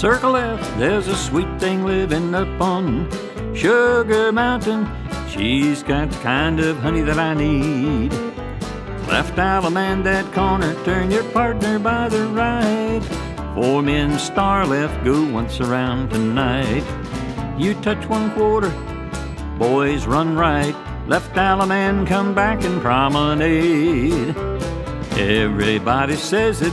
Circle left, there's a sweet thing living up on Sugar Mountain. She's got the kind of honey that I need. Left Allemande that corner, turn your partner by the right. 4 men star left, go once around tonight. You touch 1/4, boys run right. Left Allemande, come back and promenade. Everybody says that